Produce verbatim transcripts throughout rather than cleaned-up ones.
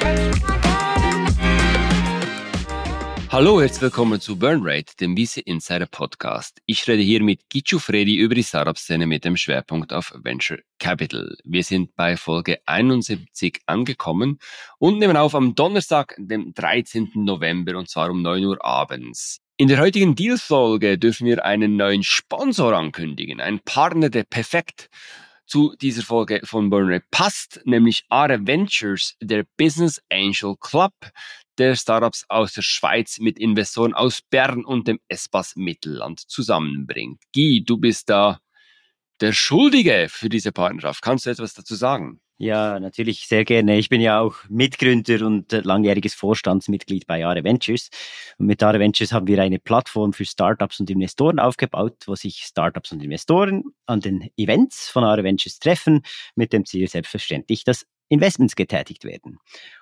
Hallo, herzlich willkommen zu Burnrate, dem V C Insider Podcast. Ich rede hier mit Gichu Fredi über die Startup-Szene mit dem Schwerpunkt auf Venture Capital. Wir sind bei Folge einundsiebzig angekommen und nehmen auf am Donnerstag, dem dreizehnten November, und zwar um neun Uhr abends. In der heutigen Deal-Folge dürfen wir einen neuen Sponsor ankündigen, einen Partner, der perfekt zu dieser Folge von Burnrate passt, nämlich Are Ventures, der Business Angel Club der Startups aus der Schweiz mit Investoren aus Bern und dem Espace Mittelland zusammenbringt. Guy, du bist da der Schuldige für diese Partnerschaft. Kannst du etwas dazu sagen? Ja, natürlich sehr gerne. Ich bin ja auch Mitgründer und langjähriges Vorstandsmitglied bei Are Ventures. Und mit Are Ventures haben wir eine Plattform für Startups und Investoren aufgebaut, wo sich Startups und Investoren an den Events von Are Ventures treffen, mit dem Ziel selbstverständlich, dass Investments getätigt werden.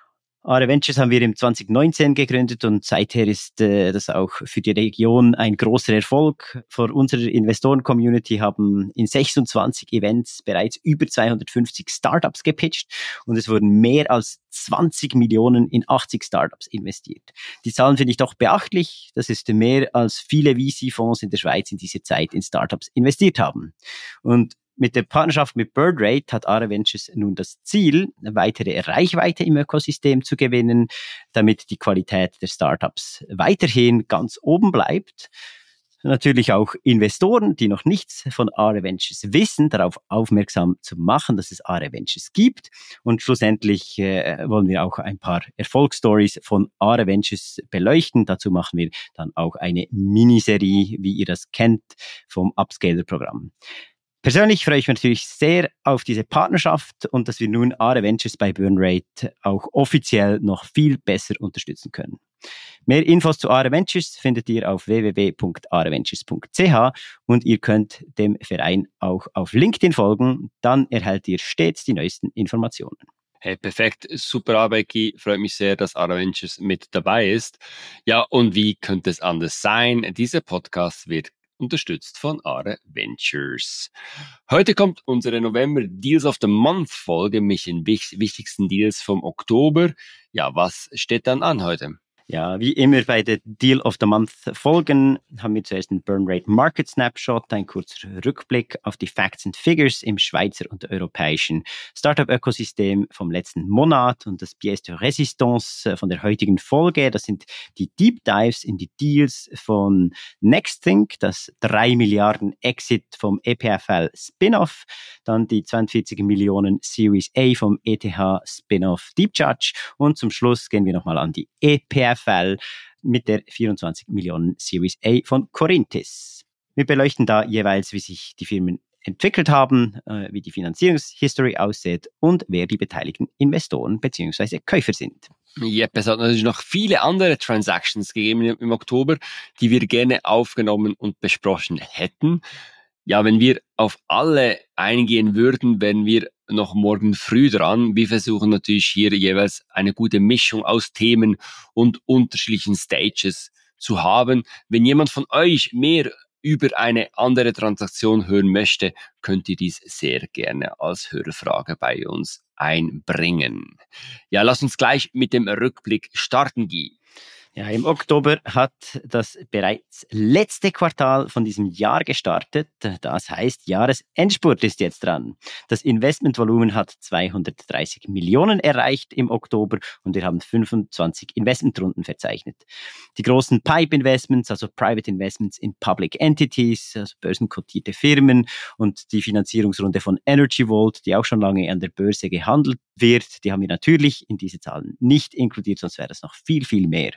Are Ventures haben wir im zwanzig neunzehn gegründet und seither ist äh, das auch für die Region ein großer Erfolg. Für unsere Investoren-Community haben in sechsundzwanzig Events bereits über zweihundertfünfzig Startups gepitcht und es wurden mehr als zwanzig Millionen in achtzig Startups investiert. Die Zahlen finde ich doch beachtlich. Das ist mehr als viele V C-Fonds in der Schweiz in dieser Zeit in Startups investiert haben. Und mit der Partnerschaft mit Burnrate hat Are Ventures nun das Ziel, weitere Reichweite im Ökosystem zu gewinnen, damit die Qualität der Startups weiterhin ganz oben bleibt. Natürlich auch Investoren, die noch nichts von Are Ventures wissen, darauf aufmerksam zu machen, dass es Are Ventures gibt. Und schlussendlich äh, wollen wir auch ein paar Erfolgsstories von Are Ventures beleuchten. Dazu machen wir dann auch eine Miniserie, wie ihr das kennt, vom Upscaler-Programm. Persönlich freue ich mich natürlich sehr auf diese Partnerschaft und dass wir nun Are Ventures bei Burnrate auch offiziell noch viel besser unterstützen können. Mehr Infos zu Are Ventures findet ihr auf w w w punkt are ventures punkt c h und ihr könnt dem Verein auch auf LinkedIn folgen, dann erhaltet ihr stets die neuesten Informationen. Hey, perfekt, super Arbeit, Guy. Freut mich sehr, dass Are Ventures mit dabei ist. Ja, und wie könnte es anders sein? Dieser Podcast wird unterstützt von Are Ventures. Heute kommt unsere November Deals of the Month Folge mit den wichtigsten Deals vom Oktober. Ja, was steht dann an heute? Ja, wie immer bei den Deal of the Month Folgen haben wir zuerst einen Burnrate Market Snapshot, ein kurzer Rückblick auf die Facts and Figures im Schweizer und europäischen Startup-Ökosystem vom letzten Monat und das Pièce de Résistance von der heutigen Folge. Das sind die Deep Dives in die Deals von Nexthink, das drei Milliarden Exit vom E P F L Spin-off, dann die zweiundvierzig Millionen Series A vom E T H Spin-off Deep Judge und zum Schluss gehen wir nochmal an die E P F L mit der vierundzwanzig Millionen Series A von Corinthis. Wir beleuchten da jeweils, wie sich die Firmen entwickelt haben, äh, wie die Finanzierungshistory aussieht und wer die beteiligten Investoren bzw. Käufer sind. Yep, es hat natürlich noch viele andere Transactions gegeben im Oktober, die wir gerne aufgenommen und besprochen hätten. Ja, wenn wir auf alle eingehen würden, wären wir noch morgen früh dran. Wir versuchen natürlich hier jeweils eine gute Mischung aus Themen und unterschiedlichen Stages zu haben. Wenn jemand von euch mehr über eine andere Transaktion hören möchte, könnt ihr dies sehr gerne als Hörerfrage bei uns einbringen. Ja, lass uns gleich mit dem Rückblick starten, Guy. Ja, im Oktober hat das bereits letzte Quartal von diesem Jahr gestartet. Das heißt, Jahresendspurt ist jetzt dran. Das Investmentvolumen hat zweihundertdreißig Millionen erreicht im Oktober und wir haben fünfundzwanzig Investmentrunden verzeichnet. Die großen Pipe-Investments, also Private Investments in Public Entities, also börsenkotierte Firmen und die Finanzierungsrunde von Energy Vault, die auch schon lange an der Börse gehandelt wird, die haben wir natürlich in diese Zahlen nicht inkludiert, sonst wäre das noch viel, viel mehr.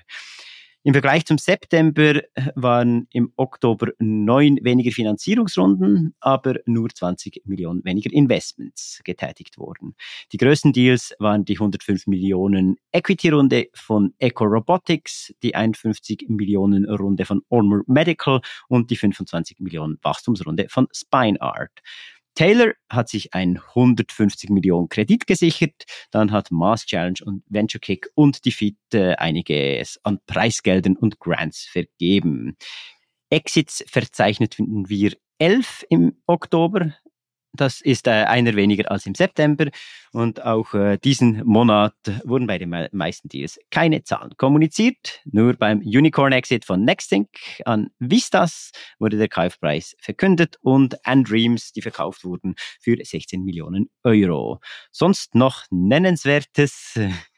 Im Vergleich zum September waren im Oktober neun weniger Finanzierungsrunden, aber nur zwanzig Millionen weniger Investments getätigt worden. Die größten Deals waren die hundertfünf Millionen Equity-Runde von Echo Robotics, die einundfünfzig Millionen Runde von Ormer Medical und die fünfundzwanzig Millionen Wachstumsrunde von SpineArt. Taylor hat sich ein hundertfünfzig Millionen Kredit gesichert, dann hat Mass Challenge und VentureKick und die Fit äh, einiges an Preisgeldern und Grants vergeben. Exits verzeichneten wir elf im Oktober. Das ist äh, einer weniger als im September und auch äh, diesen Monat wurden bei den me- meisten Deals keine Zahlen kommuniziert. Nur beim Unicorn-Exit von Nextthink an Vistas wurde der Kaufpreis verkündet und an Dreams, die verkauft wurden, für sechzehn Millionen Euro. Sonst noch Nennenswertes.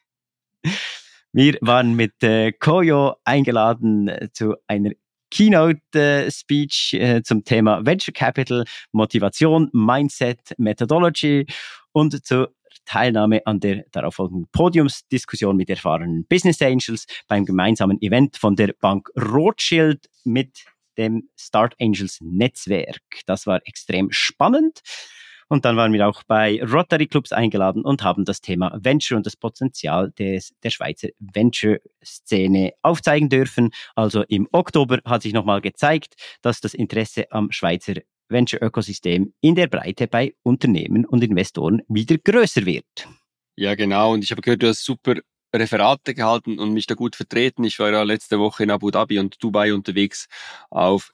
Wir waren mit äh, Koyo eingeladen äh, zu einer Keynote-Speech äh, zum Thema Venture Capital, Motivation, Mindset, Methodology und zur Teilnahme an der darauffolgenden Podiumsdiskussion mit erfahrenen Business Angels beim gemeinsamen Event von der Bank Rothschild mit dem Start Angels Netzwerk. Das war extrem spannend. Und dann waren wir auch bei Rotary Clubs eingeladen und haben das Thema Venture und das Potenzial des, der Schweizer Venture-Szene aufzeigen dürfen. Also im Oktober hat sich nochmal gezeigt, dass das Interesse am Schweizer Venture-Ökosystem in der Breite bei Unternehmen und Investoren wieder größer wird. Ja, genau. Und ich habe gehört, du hast super Referate gehalten und mich da gut vertreten. Ich war ja letzte Woche in Abu Dhabi und Dubai unterwegs auf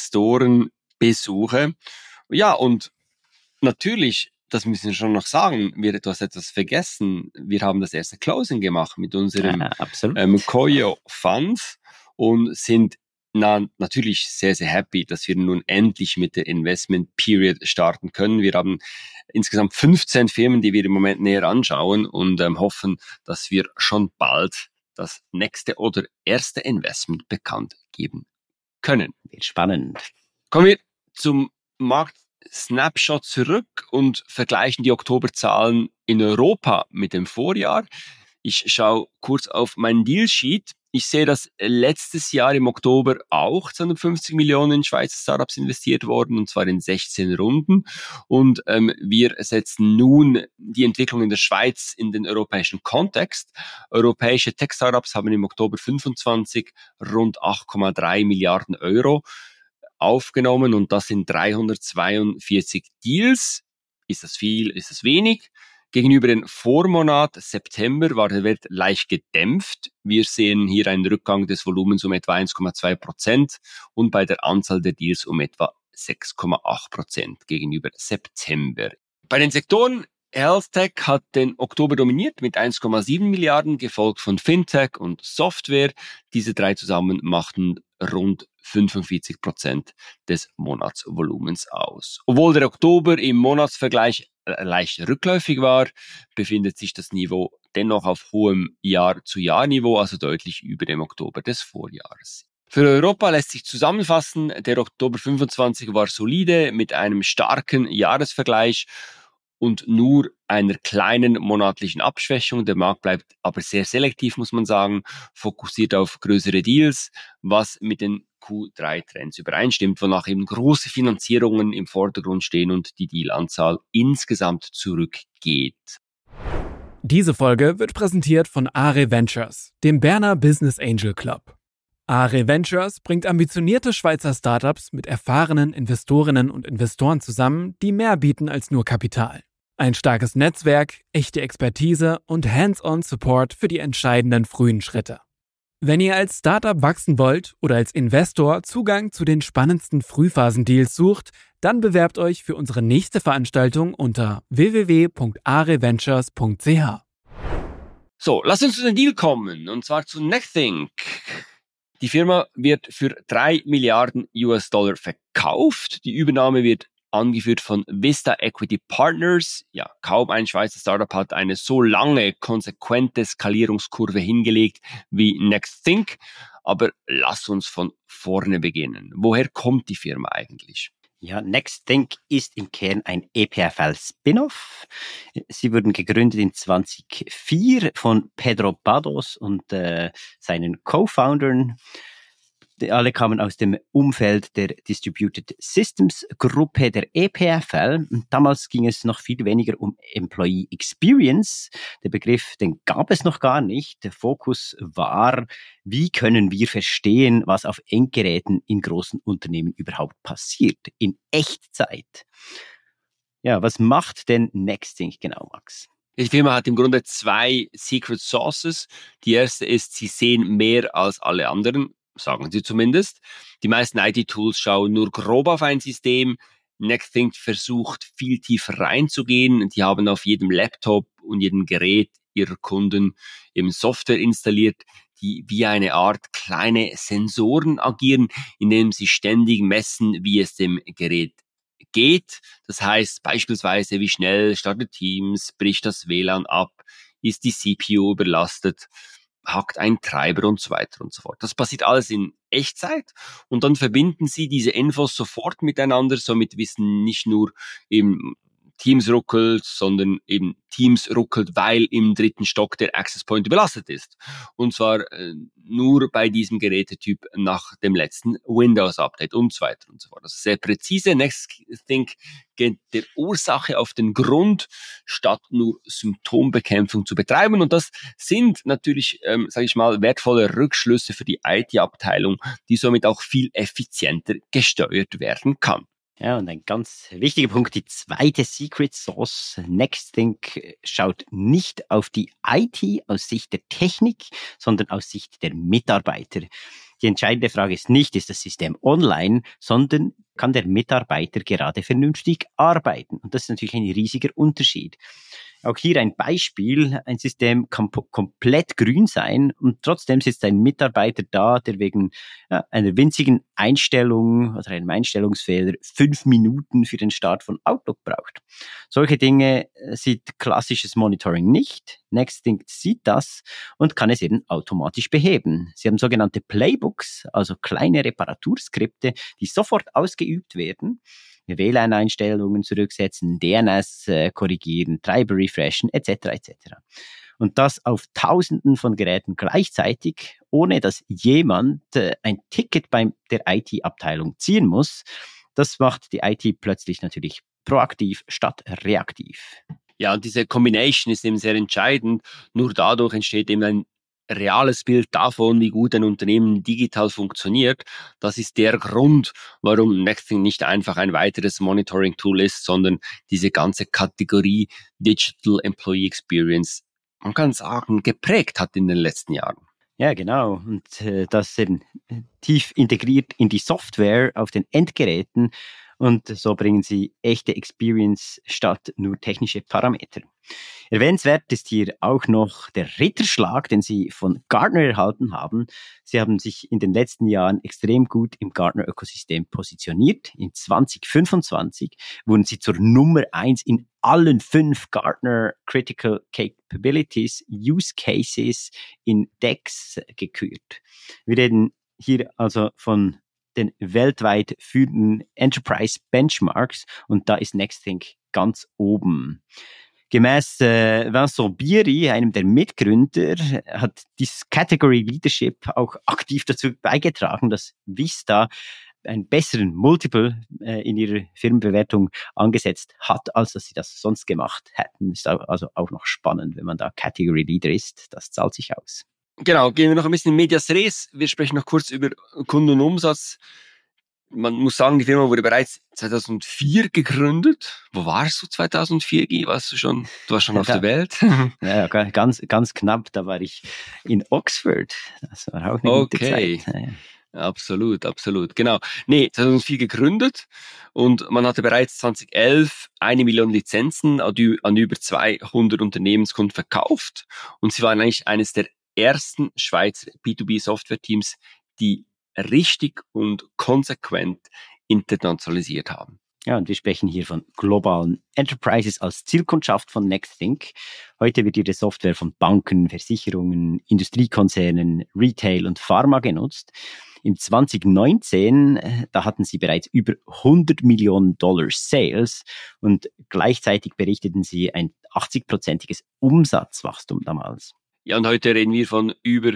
Investorenbesuche. Ja, und natürlich, das müssen wir schon noch sagen, wir, du hast etwas vergessen. Wir haben das erste Closing gemacht mit unserem Ja, absolut. ähm, Koyo Fund und sind na, natürlich sehr, sehr happy, dass wir nun endlich mit der Investment Period starten können. Wir haben insgesamt fünfzehn Firmen, die wir im Moment näher anschauen und ähm, hoffen, dass wir schon bald das nächste oder erste Investment bekannt geben können. Wird spannend. Kommen wir zum Markt Snapshot zurück und vergleichen die Oktoberzahlen in Europa mit dem Vorjahr. Ich schaue kurz auf meinen Dealsheet. Ich sehe, dass letztes Jahr im Oktober auch zweihundertfünfzig Millionen in Schweizer Startups investiert wurden, und zwar in sechzehn Runden. Und ähm, wir setzen nun die Entwicklung in der Schweiz in den europäischen Kontext. Europäische Tech-Startups haben im Oktober fünfundzwanzig rund acht Komma drei Milliarden Euro aufgenommen, und das sind dreihundertzweiundvierzig Deals. Ist das viel? Ist das wenig? Gegenüber dem Vormonat September war der Wert leicht gedämpft. Wir sehen hier einen Rückgang des Volumens um etwa eins Komma zwei Prozent und bei der Anzahl der Deals um etwa sechs Komma acht Prozent gegenüber September. Bei den Sektoren Health Tech hat den Oktober dominiert mit eins Komma sieben Milliarden, gefolgt von Fintech und Software. Diese drei zusammen machten rund fünfundvierzig Prozent des Monatsvolumens aus. Obwohl der Oktober im Monatsvergleich leicht rückläufig war, befindet sich das Niveau dennoch auf hohem Jahr-zu-Jahr-Niveau, also deutlich über dem Oktober des Vorjahres. Für Europa lässt sich zusammenfassen, der Oktober fünfundzwanzig war solide mit einem starken Jahresvergleich und nur einer kleinen monatlichen Abschwächung. Der Markt bleibt aber sehr selektiv, muss man sagen, fokussiert auf größere Deals, was mit den Q drei Trends übereinstimmt, wonach eben große Finanzierungen im Vordergrund stehen und die Dealanzahl insgesamt zurückgeht. Diese Folge wird präsentiert von Are Ventures, dem Berner Business Angel Club. Are Ventures bringt ambitionierte Schweizer Startups mit erfahrenen Investorinnen und Investoren zusammen, die mehr bieten als nur Kapital. Ein starkes Netzwerk, echte Expertise und Hands-on-Support für die entscheidenden frühen Schritte. Wenn ihr als Startup wachsen wollt oder als Investor Zugang zu den spannendsten Frühphasendeals sucht, dann bewerbt euch für unsere nächste Veranstaltung unter w w w punkt areventures punkt c h. So, lasst uns zu den Deal kommen, und zwar zu Nextthink. Die Firma wird für drei Milliarden U S-Dollar verkauft. Die Übernahme wird angeführt von Vista Equity Partners. Ja, kaum ein Schweizer Startup hat eine so lange, konsequente Skalierungskurve hingelegt wie Nextthink. Aber lass uns von vorne beginnen. Woher kommt die Firma eigentlich? Ja, Nextthink ist im Kern ein E P F L-Spin-off. Sie wurden gegründet in zweitausendvier von Pedro Bados und äh, seinen Co-Foundern. Alle kamen aus dem Umfeld der Distributed Systems Gruppe der E P F L. Damals ging es noch viel weniger um Employee Experience. Der Begriff, den gab es noch gar nicht. Der Fokus war, wie können wir verstehen, was auf Endgeräten in großen Unternehmen überhaupt passiert, in Echtzeit. Ja, was macht denn Nextthink genau, Max? Die Firma hat im Grunde zwei Secret Sauces. Die erste ist, sie sehen mehr als alle anderen, sagen sie zumindest. Die meisten I T-Tools schauen nur grob auf ein System. Nexthink versucht viel tiefer reinzugehen. Die haben auf jedem Laptop und jedem Gerät ihrer Kunden eben Software installiert, die wie eine Art kleine Sensoren agieren, indem sie ständig messen, wie es dem Gerät geht. Das heißt beispielsweise, wie schnell startet Teams, bricht das W L A N ab, ist die C P U überlastet, hackt ein Treiber und so weiter und so fort. Das passiert alles in Echtzeit und dann verbinden sie diese Infos sofort miteinander. Somit wissen nicht nur eben Teams ruckelt, sondern eben Teams ruckelt, weil im dritten Stock der Access Point überlastet ist. Und zwar äh, nur bei diesem Gerätetyp nach dem letzten Windows-Update und so weiter und so fort. Also sehr präzise. Nexthink geht der Ursache auf den Grund, statt nur Symptombekämpfung zu betreiben. Und das sind natürlich, ähm, sage ich mal, wertvolle Rückschlüsse für die I T-Abteilung, die somit auch viel effizienter gesteuert werden kann. Ja, und ein ganz wichtiger Punkt, die zweite Secret Sauce. Nexthink schaut nicht auf die I T aus Sicht der Technik, sondern aus Sicht der Mitarbeiter. Die entscheidende Frage ist nicht, ist das System online, sondern kann der Mitarbeiter gerade vernünftig arbeiten? Und das ist natürlich ein riesiger Unterschied. Auch hier ein Beispiel, ein System kann po- komplett grün sein und trotzdem sitzt ein Mitarbeiter da, der wegen ja, einer winzigen Einstellung oder einem Einstellungsfehler fünf Minuten für den Start von Outlook braucht. Solche Dinge sieht klassisches Monitoring nicht. Nexthink sieht das und kann es eben automatisch beheben. Sie haben sogenannte Playbooks, also kleine Reparaturskripte, die sofort ausgeübt werden. W L A N-Einstellungen zurücksetzen, D N S äh, korrigieren, Treiber refreshen, et cetera et cetera. Und das auf Tausenden von Geräten gleichzeitig, ohne dass jemand äh, ein Ticket bei der I T-Abteilung ziehen muss. Das macht die I T plötzlich natürlich proaktiv statt reaktiv. Ja, und diese Combination ist eben sehr entscheidend. Nur dadurch entsteht eben ein reales Bild davon, wie gut ein Unternehmen digital funktioniert. Das ist der Grund, warum Nexthink nicht einfach ein weiteres Monitoring-Tool ist, sondern diese ganze Kategorie Digital Employee Experience, man kann sagen, geprägt hat in den letzten Jahren. Ja, genau. Und äh, das eben tief integriert in die Software auf den Endgeräten. Und so bringen sie echte Experience statt nur technische Parameter. Erwähnenswert ist hier auch noch der Ritterschlag, den sie von Gartner erhalten haben. Sie haben sich in den letzten Jahren extrem gut im Gartner-Ökosystem positioniert. In zwanzig fünfundzwanzig wurden sie zur Nummer eins in allen fünf Gartner Critical Capabilities Use Cases in D E X gekürt. Wir reden hier also von den weltweit führenden Enterprise Benchmarks und da ist Nexthink ganz oben. Gemäß äh, Vincent Bieri, einem der Mitgründer, hat dieses Category Leadership auch aktiv dazu beigetragen, dass Vista einen besseren Multiple äh, in ihrer Firmenbewertung angesetzt hat, als dass sie das sonst gemacht hätten. Ist also auch noch spannend, wenn man da Category Leader ist. Das zahlt sich aus. Genau, gehen wir noch ein bisschen in Medias Res. Wir sprechen noch kurz über Kundenumsatz. Man muss sagen, die Firma wurde bereits zweitausendvier gegründet. Wo warst du zweitausendvier, Guy? Warst du schon, du warst schon ja, auf da, der Welt? Ja, ganz, ganz knapp, da war ich in Oxford. Das war auch eine okay. gute Zeit. Ja, ja. Absolut, absolut, genau. Nee, zweitausendvier gegründet und man hatte bereits zweitausendelf eine Million Lizenzen an über zweihundert Unternehmenskunden verkauft und sie waren eigentlich eines der ersten Schweizer B zwei B Software-Teams, die richtig und konsequent internationalisiert haben. Ja, und wir sprechen hier von globalen Enterprises als Zielkundschaft von Nexthink. Heute wird ihre Software von Banken, Versicherungen, Industriekonzernen, Retail und Pharma genutzt. Im zwanzig neunzehn, da hatten sie bereits über hundert Millionen Dollar Sales und gleichzeitig berichteten sie ein achtzig-prozentiges Umsatzwachstum damals. Ja, und heute reden wir von über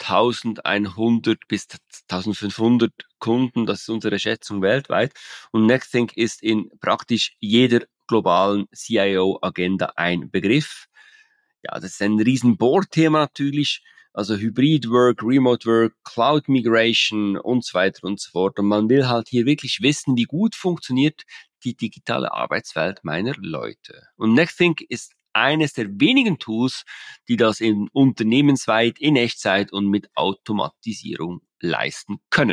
eintausendeinhundert bis eintausendfünfhundert Kunden, das ist unsere Schätzung weltweit. Und Nexthink ist in praktisch jeder globalen C I O-Agenda ein Begriff. Ja, das ist ein riesen Bohrthema natürlich, also Hybrid Work, Remote Work, Cloud Migration und so weiter und so fort. Und man will halt hier wirklich wissen, wie gut funktioniert die digitale Arbeitswelt meiner Leute. Und Nexthink ist eines der wenigen Tools, die das in unternehmensweit, in Echtzeit und mit Automatisierung leisten können.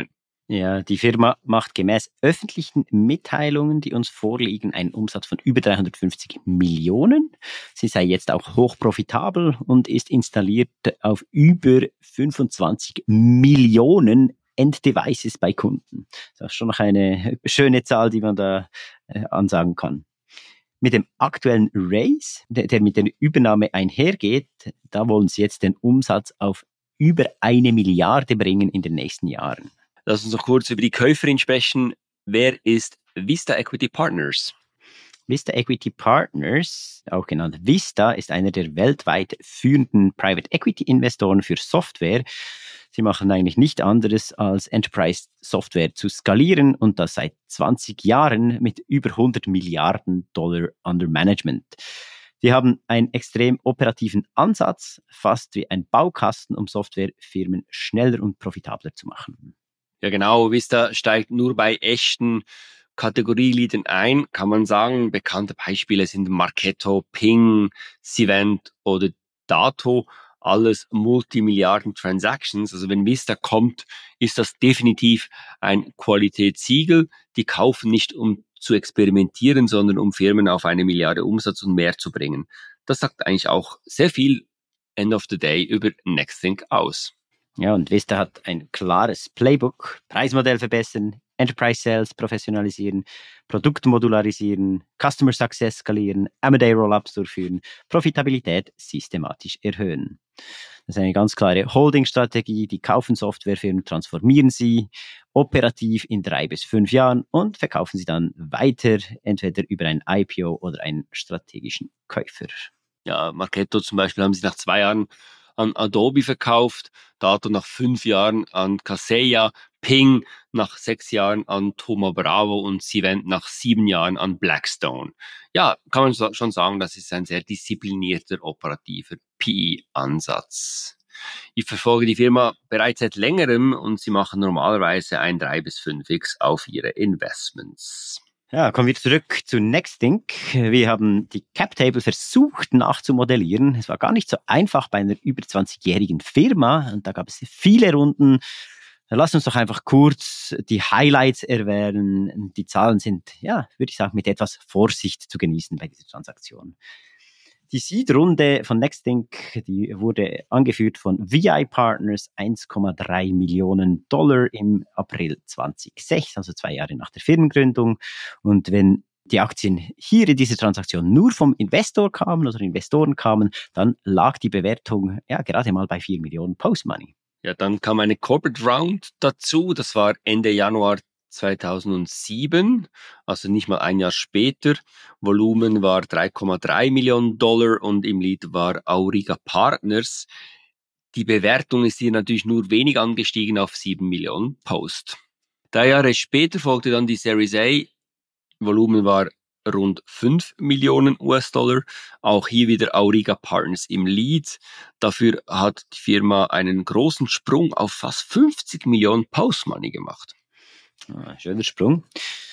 Ja, die Firma macht gemäß öffentlichen Mitteilungen, die uns vorliegen, einen Umsatz von über dreihundertfünfzig Millionen. Sie sei jetzt auch hochprofitabel und ist installiert auf über fünfundzwanzig Millionen Enddevices bei Kunden. Das ist schon noch eine schöne Zahl, die man da äh, ansagen kann. Mit dem aktuellen Raise, der, der mit der Übernahme einhergeht, da wollen sie jetzt den Umsatz auf über eine Milliarde bringen in den nächsten Jahren. Lass uns noch kurz über die Käuferin sprechen. Wer ist Vista Equity Partners? Vista Equity Partners, auch genannt Vista, ist einer der weltweit führenden Private Equity Investoren für Software. Sie machen eigentlich nichts anderes als Enterprise Software zu skalieren und das seit zwanzig Jahren mit über hundert Milliarden Dollar under Management. Sie haben einen extrem operativen Ansatz, fast wie ein Baukasten, um Softwarefirmen schneller und profitabler zu machen. Ja genau, Vista steigt nur bei echten Kategorieleadern ein, kann man sagen. Bekannte Beispiele sind Marketo, Ping, Cvent oder Dato. Alles Multimilliarden-Transactions. Also wenn Vista kommt, ist das definitiv ein Qualitätssiegel. Die kaufen nicht, um zu experimentieren, sondern um Firmen auf eine Milliarde Umsatz und mehr zu bringen. Das sagt eigentlich auch sehr viel, end of the day, über Nexthink aus. Ja, und Vista hat ein klares Playbook: Preismodell verbessern, Enterprise Sales professionalisieren, Produkt modularisieren, Customer Success skalieren, M and A Rollups durchführen, Profitabilität systematisch erhöhen. Das ist eine ganz klare Holding-Strategie. Die kaufen Softwarefirmen, transformieren sie operativ in drei bis fünf Jahren und verkaufen sie dann weiter, entweder über ein I P O oder einen strategischen Käufer. Ja, Marketo zum Beispiel haben sie nach zwei Jahren an Adobe verkauft, Dato nach fünf Jahren an Kaseya, Ping nach sechs Jahren an Thoma Bravo und Cvent nach sieben Jahren an Blackstone. Ja, kann man so, schon sagen, das ist ein sehr disziplinierter, operativer P E-Ansatz. Ich verfolge die Firma bereits seit längerem und sie machen normalerweise ein drei bis fünf X auf ihre Investments. Ja, kommen wir zurück zu Nexthink. Wir haben die Cap-Table versucht nachzumodellieren. Es war gar nicht so einfach bei einer über zwanzigjährigen Firma und da gab es viele Runden. Lass uns doch einfach kurz die Highlights erwähnen. Die Zahlen sind, ja, würde ich sagen, mit etwas Vorsicht zu genießen bei dieser Transaktion. Die Seed-Runde von Nexthink, die wurde angeführt von V I Partners, eins Komma drei Millionen Dollar im April zweitausendsechs, also zwei Jahre nach der Firmengründung. Und wenn die Aktien hier in dieser Transaktion nur vom Investor kamen oder Investoren kamen, dann lag die Bewertung ja gerade mal bei vier Millionen Post-Money. Ja, dann kam eine Corporate Round dazu, das war Ende Januar zweitausendsieben, also nicht mal ein Jahr später. Volumen war drei Komma drei Millionen Dollar und im Lead war Auriga Partners. Die Bewertung ist hier natürlich nur wenig angestiegen auf sieben Millionen Post. Drei Jahre später folgte dann die Series A. Volumen war rund fünf Millionen U S Dollar. Auch hier wieder Auriga Partners im Lead. Dafür hat die Firma einen großen Sprung auf fast fünfzig Millionen Post-Money gemacht. Ah, schöner Sprung.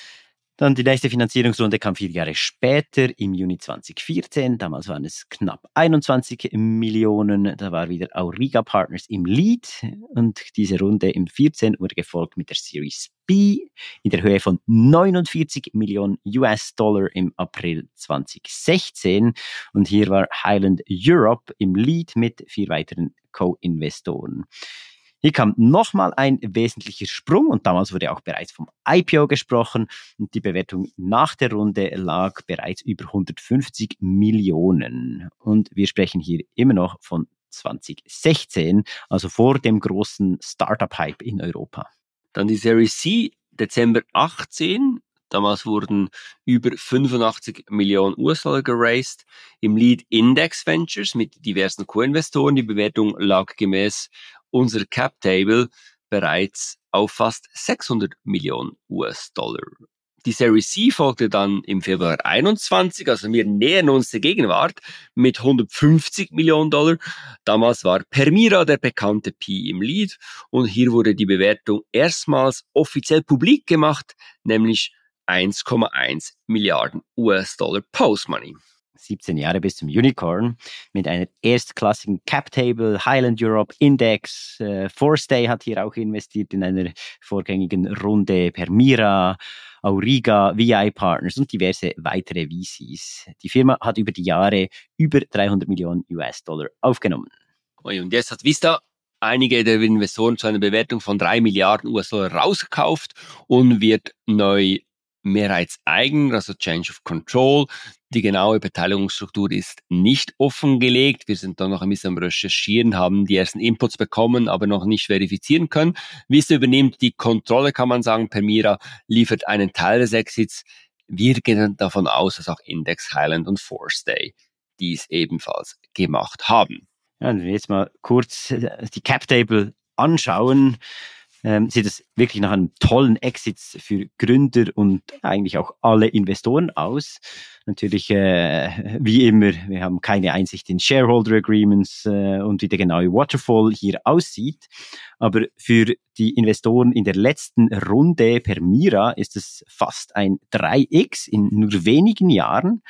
Dann die nächste Finanzierungsrunde kam vier Jahre später, im Juni zweitausendvierzehn. Damals waren es knapp einundzwanzig Millionen. Da war wieder Auriga Partners im Lead. Und diese Runde im vierzehn wurde gefolgt mit der Series B in der Höhe von neunundvierzig Millionen U S Dollar im April zweitausendsechzehn. Und hier war Highland Europe im Lead mit vier weiteren Co-Investoren. Hier kam nochmal ein wesentlicher Sprung und damals wurde auch bereits vom I P O gesprochen und die Bewertung nach der Runde lag bereits über hundertfünfzig Millionen. Und wir sprechen hier immer noch von zweitausendsechzehn, also vor dem großen Startup-Hype in Europa. Dann die Series C, Dezember achtzehn. Damals wurden über fünfundachtzig Millionen U S Dollar geraced. Im Lead Index Ventures mit diversen Co-Investoren. Die Bewertung lag gemäß unser Cap-Table bereits auf fast sechshundert Millionen U S Dollar. Die Series C folgte dann im Februar einundzwanzig, also wir nähern uns der Gegenwart, mit hundertfünfzig Millionen Dollar. Damals war Permira der bekannte P im Lead und hier wurde die Bewertung erstmals offiziell publik gemacht, nämlich eins Komma eins Milliarden U S Dollar Post-Money. siebzehn Jahre bis zum Unicorn mit einer erstklassigen Cap-Table, Highland Europe Index. Äh, Forstay hat hier auch investiert in einer vorgängigen Runde, Permira, Auriga, V I Partners und diverse weitere V Cs. Die Firma hat über die Jahre über dreihundert Millionen U S-Dollar aufgenommen. Und jetzt hat Vista einige der Investoren zu einer Bewertung von drei Milliarden U S-Dollar rausgekauft und wird neu mehrheitseigen, also Change of Control. Die genaue Beteiligungsstruktur ist nicht offengelegt. Wir sind da noch ein bisschen am Recherchieren, haben die ersten Inputs bekommen, aber noch nicht verifizieren können. Vista übernimmt die Kontrolle, kann man sagen. Permira liefert einen Teil des Exits. Wir gehen davon aus, dass auch Index, Highland und Forstay dies ebenfalls gemacht haben. Ja, wenn wir jetzt mal kurz die Cap-Table anschauen, ähm, sieht es wirklich nach einem tollen Exit für Gründer und eigentlich auch alle Investoren aus. Natürlich, äh, wie immer, wir haben keine Einsicht in Shareholder Agreements äh, und wie der genaue Waterfall hier aussieht. Aber für die Investoren in der letzten Runde Permira ist es fast ein drei X in nur wenigen Jahren.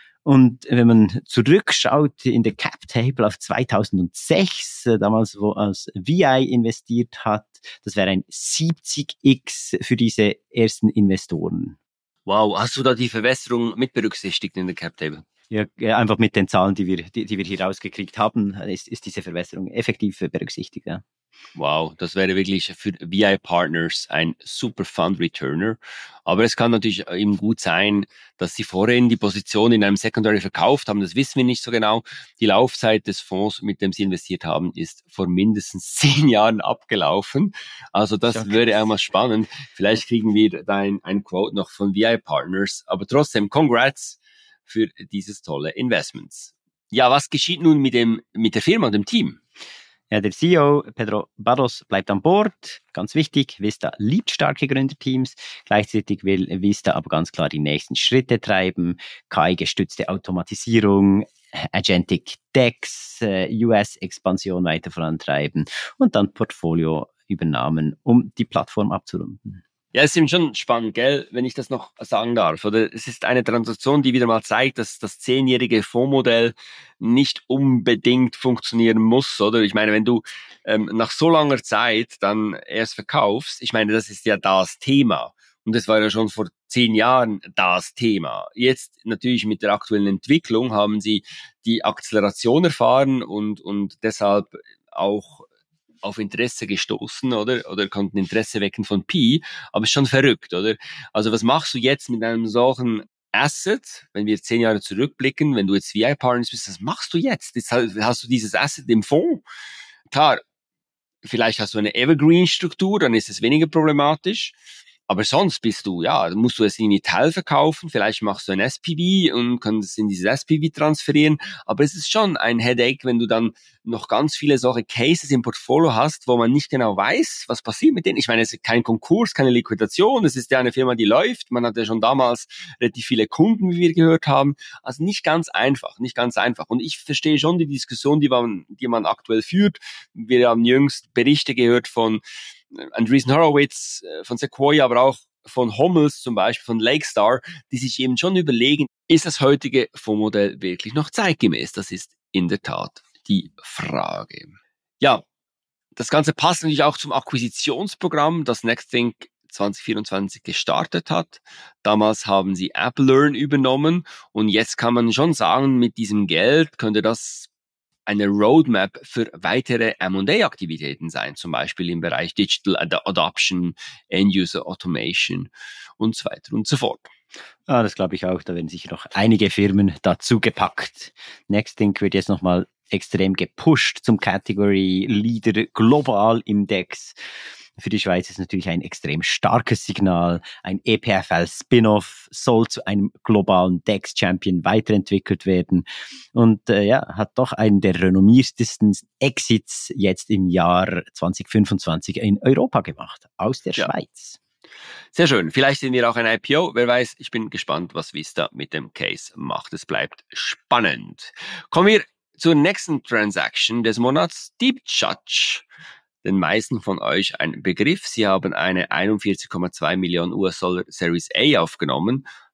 Und wenn man zurückschaut in der Cap-Table auf zweitausendsechs, damals wo als V I investiert hat, das wäre ein siebzig X für diese ersten Investoren. Wow, hast du da die Verwässerung mit berücksichtigt in der Cap-Table? Ja, einfach mit den Zahlen, die wir, die, die wir hier rausgekriegt haben, ist, ist diese Verwässerung effektiv berücksichtigt. Ja. Wow, das wäre wirklich für V I Partners ein super Fund Returner. Aber es kann natürlich eben gut sein, dass sie vorhin die Position in einem Secondary verkauft haben. Das wissen wir nicht so genau. Die Laufzeit des Fonds, mit dem sie investiert haben, ist vor mindestens zehn Jahren abgelaufen. Also das okay. Wäre einmal spannend. Vielleicht kriegen wir da ein, ein Quote noch von V I Partners. Aber trotzdem, congrats für dieses tolle Investments. Ja, was geschieht nun mit dem, mit der Firma und dem Team? Ja, der C E O Pedro Barros bleibt an Bord. Ganz wichtig, Vista liebt starke Gründerteams. Gleichzeitig will Vista aber ganz klar die nächsten Schritte treiben. K I-gestützte Automatisierung, Agentic Decks, U S-Expansion weiter vorantreiben und dann Portfolioübernahmen, um die Plattform abzurunden. Ja, es ist eben schon spannend, gell, wenn ich das noch sagen darf. Oder es ist eine Transaktion, die wieder mal zeigt, dass das zehnjährige Fondsmodell nicht unbedingt funktionieren muss, oder? Ich meine, wenn du ähm, nach so langer Zeit dann erst verkaufst, ich meine, das ist ja das Thema. Und das war ja schon vor zehn Jahren das Thema. Jetzt natürlich mit der aktuellen Entwicklung haben sie die Akzeleration erfahren und, und deshalb auch auf Interesse gestoßen, oder? Oder konnten Interesse wecken von P. Aber ist schon verrückt, oder? Also was machst du jetzt mit einem solchen Asset, wenn wir zehn Jahre zurückblicken, wenn du jetzt V I Partners bist, was machst du jetzt? Jetzt hast du dieses Asset im Fonds. Klar, vielleicht hast du eine Evergreen-Struktur, dann ist es weniger problematisch. Aber sonst bist du, ja, musst du es irgendwie teilverkaufen, vielleicht machst du ein S P V und kannst es in dieses S P V transferieren, aber es ist schon ein Headache, wenn du dann noch ganz viele solche Cases im Portfolio hast, wo man nicht genau weiß, was passiert mit denen. Ich meine, es ist kein Konkurs, keine Liquidation, es ist ja eine Firma, die läuft, man hat ja schon damals relativ viele Kunden, wie wir gehört haben, also nicht ganz einfach, nicht ganz einfach. Und ich verstehe schon die Diskussion, die man, die man aktuell führt. Wir haben jüngst Berichte gehört von Andreessen Horowitz, von Sequoia, aber auch von Hummels zum Beispiel, von Lakestar, die sich eben schon überlegen, ist das heutige Fondsmodell wirklich noch zeitgemäß? Das ist in der Tat die Frage. Ja, das Ganze passt natürlich auch zum Akquisitionsprogramm, das Nexthink zwanzig vierundzwanzig gestartet hat. Damals haben sie AppLearn übernommen und jetzt kann man schon sagen, mit diesem Geld könnte das eine Roadmap für weitere M und A-Aktivitäten sein, zum Beispiel im Bereich Digital Ad- Adoption, End-User Automation und so weiter und so fort. Ah, das glaube ich auch. Da werden sicher noch einige Firmen dazu gepackt. Nexthink wird jetzt nochmal extrem gepusht zum Category Leader global im D E X. Für die Schweiz ist natürlich ein extrem starkes Signal. Ein E P F L-Spin-Off soll zu einem globalen D E X-Champion weiterentwickelt werden und äh, ja, hat doch einen der renommiertesten Exits jetzt im Jahr zwanzig fünfundzwanzig in Europa gemacht, aus der ja. Schweiz. Sehr schön. Vielleicht sehen wir auch ein I P O. Wer weiß, ich bin gespannt, was Vista mit dem Case macht. Es bleibt spannend. Kommen wir zur nächsten Transaction des Monats, DeepJudge. Den meisten von euch ein Begriff. Sie haben eine einundvierzig Komma zwei Millionen U S-Dollar Series A aufgenommen.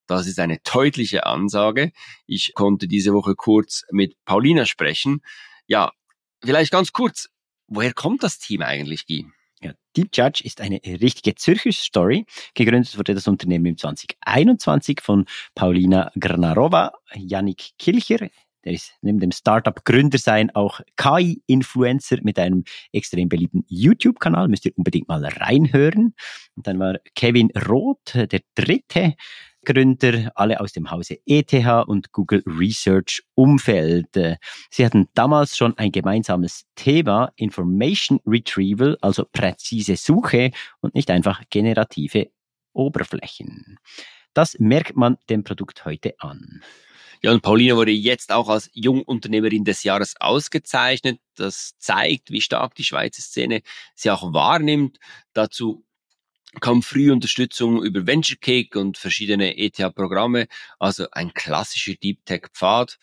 Das ist eine deutliche Ansage. Ich konnte diese Woche kurz mit Paulina sprechen. Ja, vielleicht ganz kurz, woher kommt das Team eigentlich, Guy? Ja, DeepJudge ist eine richtige Zürcher Story. Gegründet wurde das Unternehmen im zwanzig einundzwanzig von Paulina Grnarova, Yannick Kilcher. Der ist neben dem Startup-Gründer sein auch K I-Influencer mit einem extrem beliebten YouTube-Kanal. Müsst ihr unbedingt mal reinhören. Und dann war Kevin Roth, der dritte Gründer, alle aus dem Hause E T H und Google Research Umfeld. Sie hatten damals schon ein gemeinsames Thema, Information Retrieval, also präzise Suche und nicht einfach generative Oberflächen. Das merkt man dem Produkt heute an. Ja, und Paulina wurde jetzt auch als Jungunternehmerin des Jahres ausgezeichnet. Das zeigt, wie stark die Schweizer Szene sie auch wahrnimmt. Dazu kam frühe Unterstützung über Venture Kick und verschiedene E T H-Programme, also ein klassischer Deep Tech-Pfad.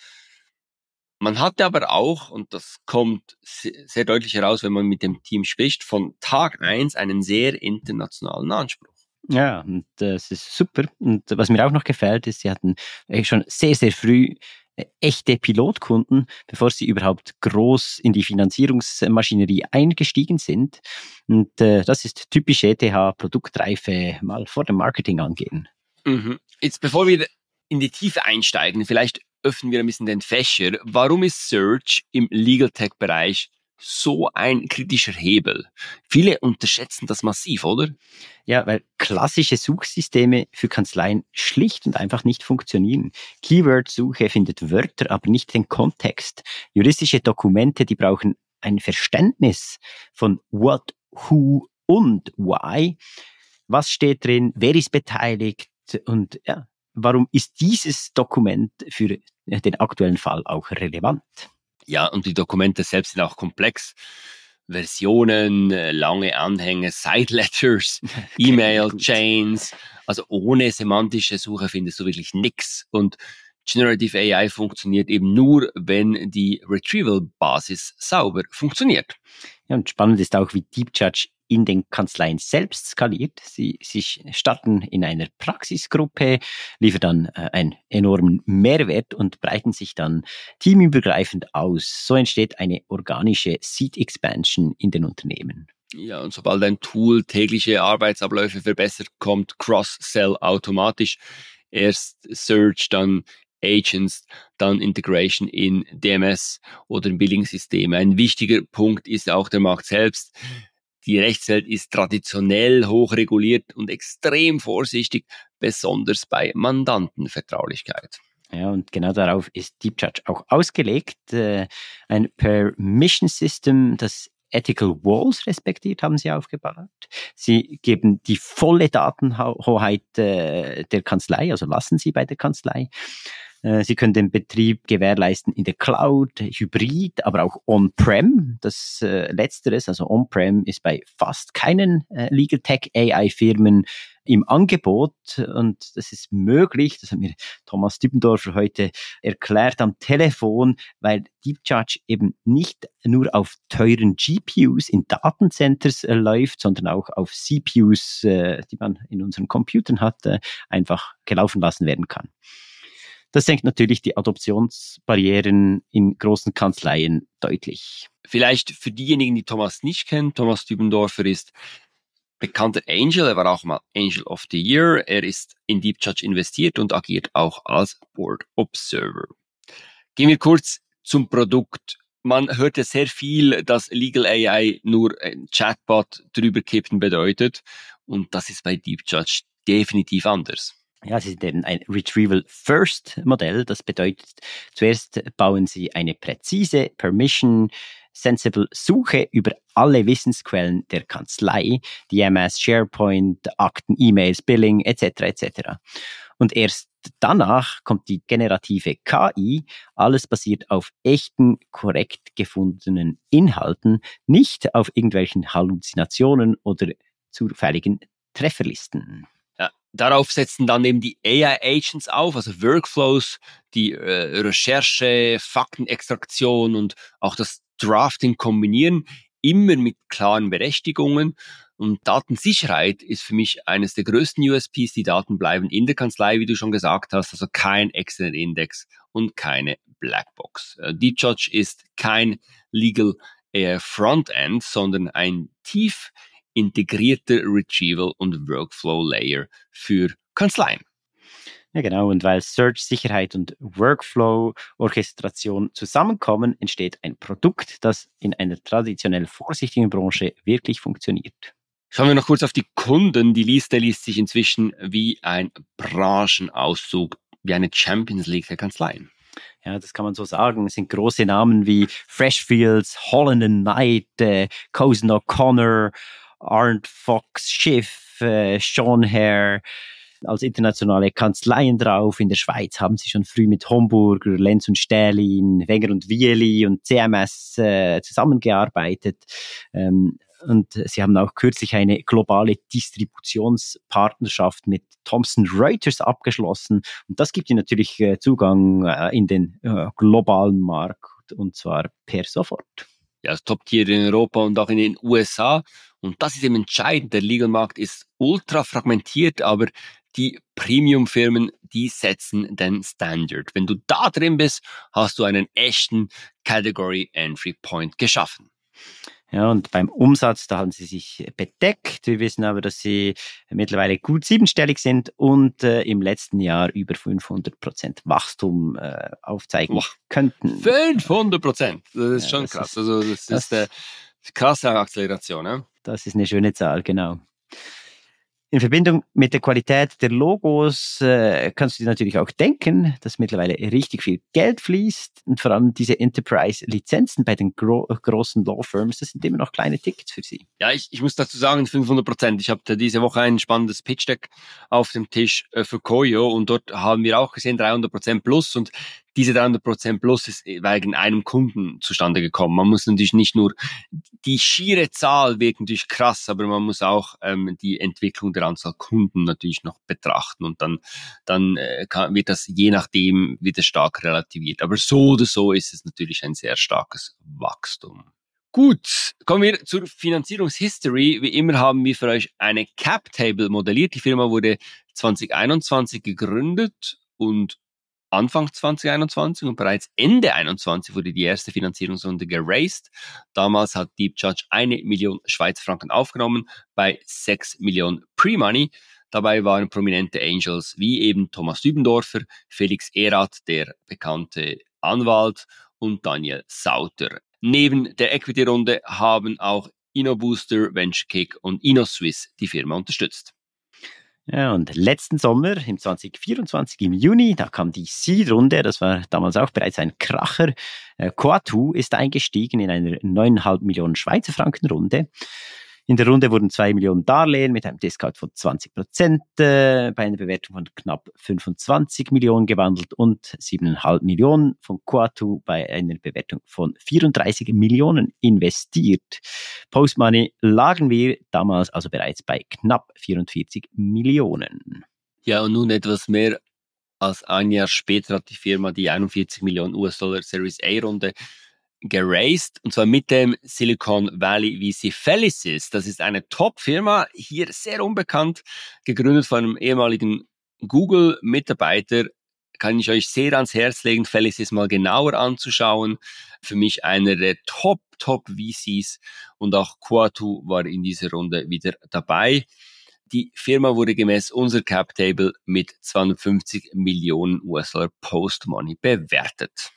Man hatte aber auch, und das kommt sehr deutlich heraus, wenn man mit dem Team spricht, von Tag eins einen sehr internationalen Anspruch. Ja, und das ist super. Und was mir auch noch gefällt, ist, sie hatten schon sehr, sehr früh echte Pilotkunden, bevor sie überhaupt groß in die Finanzierungsmaschinerie eingestiegen sind. Und äh, das ist typisch E T H, Produktreife mal vor dem Marketing angehen. Mhm. Jetzt, bevor wir in die Tiefe einsteigen, vielleicht öffnen wir ein bisschen den Fächer. Warum ist Search im Legal Tech-Bereich so ein kritischer Hebel? Viele unterschätzen das massiv, oder? Ja, weil klassische Suchsysteme für Kanzleien schlicht und einfach nicht funktionieren. Keyword-Suche findet Wörter, aber nicht den Kontext. Juristische Dokumente, die brauchen ein Verständnis von what, who und why. Was steht drin? Wer ist beteiligt? Und ja, warum ist dieses Dokument für den aktuellen Fall auch relevant? Ja, und die Dokumente selbst sind auch komplex. Versionen, lange Anhänge, Side-Letters, E-Mail-Chains. Also ohne semantische Suche findest du wirklich nichts. Und Generative A I funktioniert eben nur, wenn die Retrieval-Basis sauber funktioniert. Ja, und spannend ist auch, wie DeepJudge in den Kanzleien selbst skaliert. Sie, sie starten in einer Praxisgruppe, liefern dann äh, einen enormen Mehrwert und breiten sich dann teamübergreifend aus. So entsteht eine organische Seat Expansion in den Unternehmen. Ja, und sobald ein Tool tägliche Arbeitsabläufe verbessert, kommt Cross-Sell automatisch. Erst Search, dann Agents, dann Integration in D M S oder in Billing-Systeme. Ein wichtiger Punkt ist auch der Markt selbst. Die Rechtswelt ist traditionell hochreguliert und extrem vorsichtig, besonders bei Mandantenvertraulichkeit. Ja, und genau darauf ist DeepJudge auch ausgelegt. Äh, ein Permission System, das Ethical Walls respektiert, haben sie aufgebaut. Sie geben die volle Datenhoheit äh, der Kanzlei, also lassen sie bei der Kanzlei. Sie können den Betrieb gewährleisten in der Cloud, Hybrid, aber auch On-Prem. Das äh, Letzteres, also On-Prem, ist bei fast keinen äh, Legal Tech A I-Firmen im Angebot. Und das ist möglich, das hat mir Thomas Dübendorfer heute erklärt am Telefon, weil DeepJudge eben nicht nur auf teuren G P Us in Datencenters äh, läuft, sondern auch auf C P Us, äh, die man in unseren Computern hat, äh, einfach gelaufen lassen werden kann. Das senkt natürlich die Adoptionsbarrieren in großen Kanzleien deutlich. Vielleicht für diejenigen, die Thomas nicht kennen, Thomas Dübendorfer ist bekannter Angel, er war auch mal Angel of the Year, er ist in DeepJudge investiert und agiert auch als Board Observer. Gehen wir kurz zum Produkt. Man hört ja sehr viel, dass Legal A I nur ein Chatbot drüber kippen bedeutet und das ist bei DeepJudge definitiv anders. Ja, sie sind eben ein Retrieval-First-Modell. Das bedeutet, zuerst bauen sie eine präzise, permission-sensible Suche über alle Wissensquellen der Kanzlei, D M S, SharePoint, Akten, E-Mails, Billing et cetera et cetera. Und erst danach kommt die generative K I. Alles basiert auf echten, korrekt gefundenen Inhalten, nicht auf irgendwelchen Halluzinationen oder zufälligen Trefferlisten. Darauf setzen dann eben die A I-Agents auf, also Workflows, die äh, Recherche, Faktenextraktion und auch das Drafting kombinieren, immer mit klaren Berechtigungen. Und Datensicherheit ist für mich eines der größten U S Ps. Die Daten bleiben in der Kanzlei, wie du schon gesagt hast, also kein externer Index und keine Blackbox. Deep Judge ist kein Legal äh, Frontend, sondern ein tief integrierter Retrieval- und Workflow-Layer für Kanzleien. Ja, genau. Und weil Search, Sicherheit und Workflow-Orchestration zusammenkommen, entsteht ein Produkt, das in einer traditionell vorsichtigen Branche wirklich funktioniert. Schauen wir noch kurz auf die Kunden. Die Liste liest sich inzwischen wie ein Branchenauszug, wie eine Champions League der Kanzleien. Ja, das kann man so sagen. Es sind große Namen wie Freshfields, Holland and Knight, äh, Cozen O'Connor, Arndt Fox Schiff, äh, Sean Hare als internationale Kanzleien drauf. In der Schweiz haben sie schon früh mit Homburger, Lenz und Stählin, Wenger und Wieli und C M S äh, zusammengearbeitet. Ähm, und sie haben auch kürzlich eine globale Distributionspartnerschaft mit Thomson Reuters abgeschlossen. Und das gibt ihnen natürlich äh, Zugang äh, in den äh, globalen Markt, und zwar per sofort. Ja, das Top-Tier in Europa und auch in den U S A. Und das ist eben entscheidend. Der Legal-Markt ist ultra fragmentiert, aber die Premium-Firmen, die setzen den Standard. Wenn du da drin bist, hast du einen echten Category-Entry-Point geschaffen. Ja, und beim Umsatz, da haben sie sich bedeckt. Wir wissen aber, dass sie mittlerweile gut siebenstellig sind und äh, im letzten Jahr über fünfhundert Prozent Wachstum äh, aufzeigen Wow. könnten. fünfhundert Prozent, das ist Ja, schon das krass. Ist, also das, das ist eine krasse Acceleration. Ne? Das ist eine schöne Zahl, genau. In Verbindung mit der Qualität der Logos äh, kannst du dir natürlich auch denken, dass mittlerweile richtig viel Geld fließt und vor allem diese Enterprise-Lizenzen bei den gro- großen Law-Firms, das sind immer noch kleine Tickets für sie. Ja, ich, ich muss dazu sagen, fünfhundert Prozent. Ich habe diese Woche ein spannendes Pitch-Deck auf dem Tisch äh, für Koyo und dort haben wir auch gesehen dreihundert Prozent plus und diese dreihundert Prozent plus ist wegen einem Kunden zustande gekommen. Man muss natürlich nicht nur, die schiere Zahl wirkt natürlich krass, aber man muss auch ähm, die Entwicklung der Anzahl Kunden natürlich noch betrachten und dann, dann äh, kann, wird das je nachdem wieder stark relativiert. Aber so oder so ist es natürlich ein sehr starkes Wachstum. Gut, kommen wir zur Finanzierungshistory. Wie immer haben wir für euch eine Cap-Table modelliert. Die Firma wurde zwanzig einundzwanzig gegründet und Anfang zwanzig einundzwanzig und bereits Ende einundzwanzig wurde die erste Finanzierungsrunde geraced. Damals hat Deep Judge eine Million Schweizer Franken aufgenommen bei sechs Millionen Pre-Money. Dabei waren prominente Angels wie eben Thomas Dübendorfer, Felix Erath, der bekannte Anwalt, und Daniel Sauter. Neben der Equity-Runde haben auch InnoBooster, VentureKick und InnoSwiss die Firma unterstützt. Ja, und letzten Sommer, im zwanzig vierundzwanzig, im Juni, da kam die Seed-Runde, das war damals auch bereits ein Kracher. Äh, Coatue ist eingestiegen in einer neun Komma fünf Millionen Schweizer Franken Runde. In der Runde wurden zwei Millionen Darlehen mit einem Discount von zwanzig Prozent äh, bei einer Bewertung von knapp fünfundzwanzig Millionen gewandelt und sieben Komma fünf Millionen von Coatue bei einer Bewertung von vierunddreißig Millionen investiert. Post-Money lagen wir damals also bereits bei knapp vierundvierzig Millionen. Ja, und nun etwas mehr als ein Jahr später hat die Firma die einundvierzig Millionen U S-Dollar Series A-Runde geraced, und zwar mit dem Silicon Valley V C Felicis. Das ist eine Top-Firma, hier sehr unbekannt, gegründet von einem ehemaligen Google-Mitarbeiter. Kann ich euch sehr ans Herz legen, Felicis mal genauer anzuschauen. Für mich einer der Top-Top-V Cs und auch Coatue war in dieser Runde wieder dabei. Die Firma wurde gemäß unserer Cap-Table mit zweihundertfünfzig Millionen U S-Dollar Post-Money bewertet.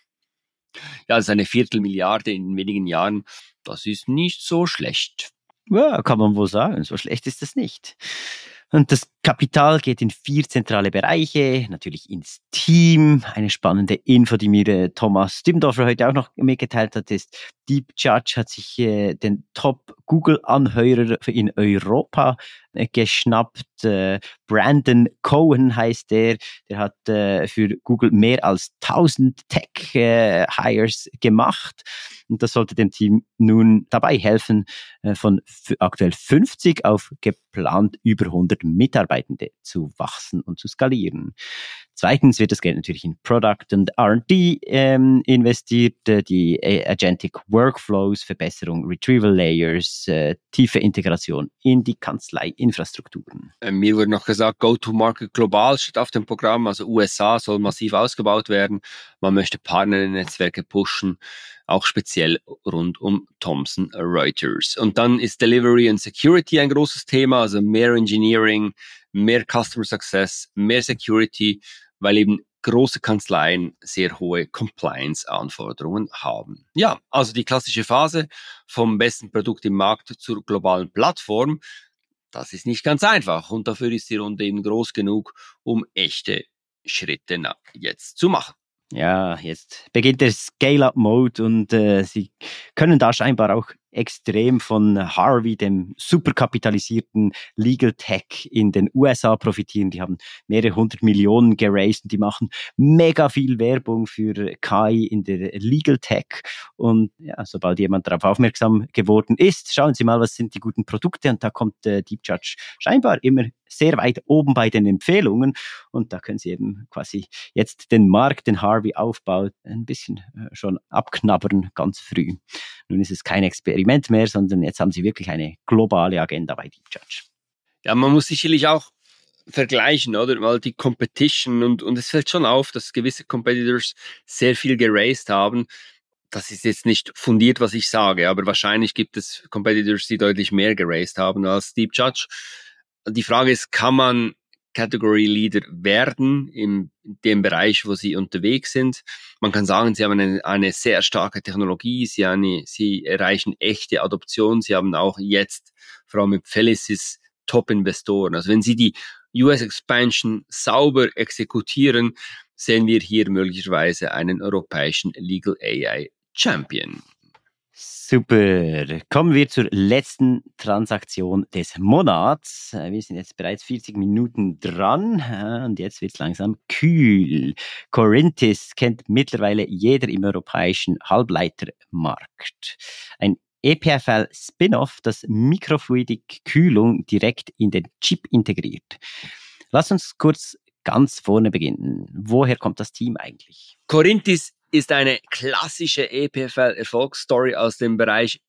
Ja, das ist eine Viertelmilliarde in wenigen Jahren. Das ist nicht so schlecht. Ja, kann man wohl sagen. So schlecht ist das nicht. Und das Kapital geht in vier zentrale Bereiche, natürlich ins Team. Eine spannende Info, die mir äh, Thomas Dübendorfer heute auch noch mitgeteilt hat, ist, Deep Judge hat sich äh, den Top-Google-Anheurer in Europa äh, geschnappt. Äh, Brandon Cohen heißt der. Der hat äh, für Google mehr als tausend Tech-Hires äh, gemacht. Und das sollte dem Team nun dabei helfen, äh, von f- aktuell fünfzig auf geplant über hundert Mitarbeiter Mitarbeitende zu wachsen und zu skalieren. Zweitens wird das Geld natürlich in Product und R and D ähm, investiert, äh, die Agentic Workflows, Verbesserung Retrieval Layers, äh, tiefe Integration in die Kanzlei-Infrastrukturen. Äh, mir wurde noch gesagt, Go-to-Market global steht auf dem Programm, also U S A soll massiv ausgebaut werden. Man möchte Partnernetzwerke pushen, auch speziell rund um Thomson Reuters. Und dann ist Delivery and Security ein großes Thema, also mehr Engineering, mehr Customer Success, mehr Security, weil eben große Kanzleien sehr hohe Compliance-Anforderungen haben. Ja, also die klassische Phase vom besten Produkt im Markt zur globalen Plattform, das ist nicht ganz einfach und dafür ist die Runde eben groß genug, um echte Schritte jetzt zu machen. Ja, jetzt beginnt der Scale-Up-Mode und äh, sie können da scheinbar auch extrem von Harvey, dem superkapitalisierten Legal Tech in den U S A profitieren. Die haben mehrere hundert Millionen geraced und die machen mega viel Werbung für K I in der Legal Tech. Und ja, sobald jemand darauf aufmerksam geworden ist, schauen Sie mal, was sind die guten Produkte. Und da kommt äh, Deep Judge scheinbar immer sehr weit oben bei den Empfehlungen. Und da können Sie eben quasi jetzt den Markt, den Harvey aufbaut, ein bisschen äh, schon abknabbern, ganz früh. Nun ist es kein Experiment mehr, sondern jetzt haben Sie wirklich eine globale Agenda bei Deep Judge. Ja, man muss sicherlich auch vergleichen, oder? Weil die Competition und, und es fällt schon auf, dass gewisse Competitors sehr viel geraced haben. Das ist jetzt nicht fundiert, was ich sage, aber wahrscheinlich gibt es Competitors, die deutlich mehr geraced haben als Deep Judge. Die Frage ist, kann man Category Leader werden in dem Bereich, wo sie unterwegs sind? Man kann sagen, sie haben eine, eine sehr starke Technologie, sie, eine, sie erreichen echte Adoption, sie haben auch jetzt, vor allem mit Felicis, Top-Investoren. Also wenn sie die U S-Expansion sauber exekutieren, sehen wir hier möglicherweise einen europäischen Legal A I Champion. Super. Kommen wir zur letzten Transaktion des Monats. Wir sind jetzt bereits vierzig Minuten dran und jetzt wird es langsam kühl. Corinthis kennt mittlerweile jeder im europäischen Halbleitermarkt. Ein E P F L-Spin-off, das Mikrofluidik-Kühlung direkt in den Chip integriert. Lass uns kurz ganz vorne beginnen. Woher kommt das Team eigentlich? Corinthis ist eine klassische E P F L-Erfolgsstory aus dem Bereich